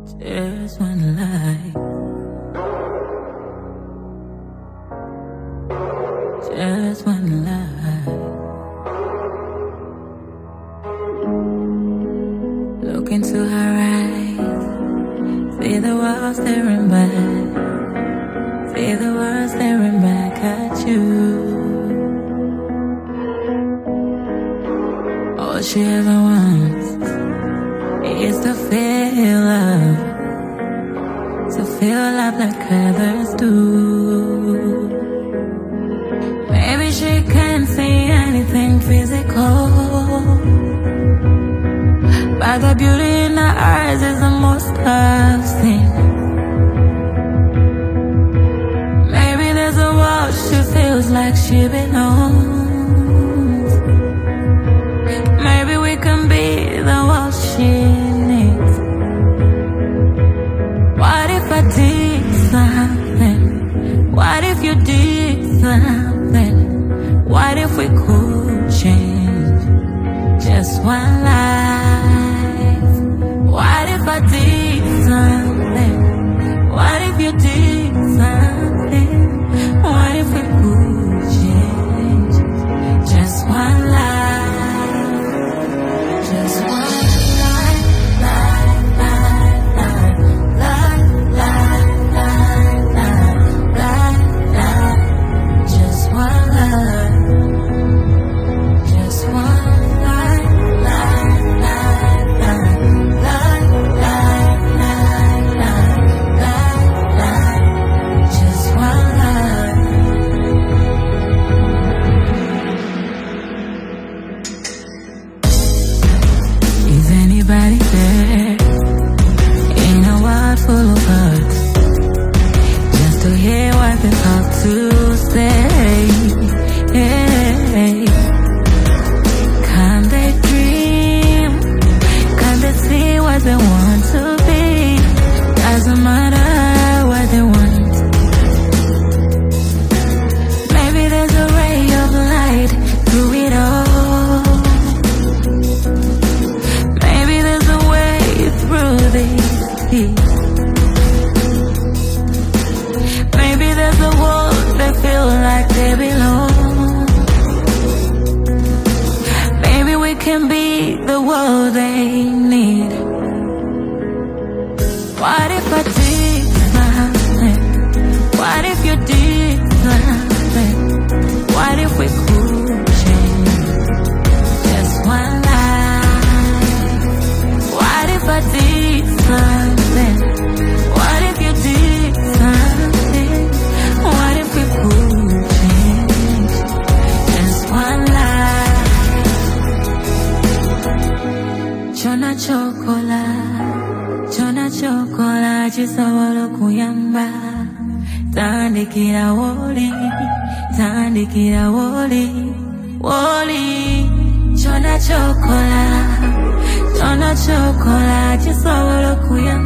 Just one life. Just one life. Look into her eyes. See the world staring back. See the world staring back at you. All she ever wants is to feel love, to feel love like others do. Maybe she can't see anything physical, but the beauty in her eyes is the most I've seen. Maybe there's a world she feels like she belongs. Maybe we can be the world she needs. What if I did something? What if you did something? What if we could change just one life? What if I did something? What if you did something? What if we could change just one life? Just one life, life, life, life, life, life, life, life, life, just one life. Just one life, life, life, life, life, life, life, life, life, just one life. Is anybody there in a world full of hurt, just to hear what they have to say? Hey. Can they dream? Can they see what they want to be? Doesn't matter what they want. Maybe there's a ray of light through it all. Maybe there's a way through this heat. Maybe there's a world they feel like they belong. Maybe we can be the world they need. What if I did something? What if you did something? What if we could change just one life? What if I did something? What if you did something? What if we could change just one life? Chona chokola, chisawolo kuyamba. Tandikira woli, woli. Chona chokola, chisawolo kuyamba.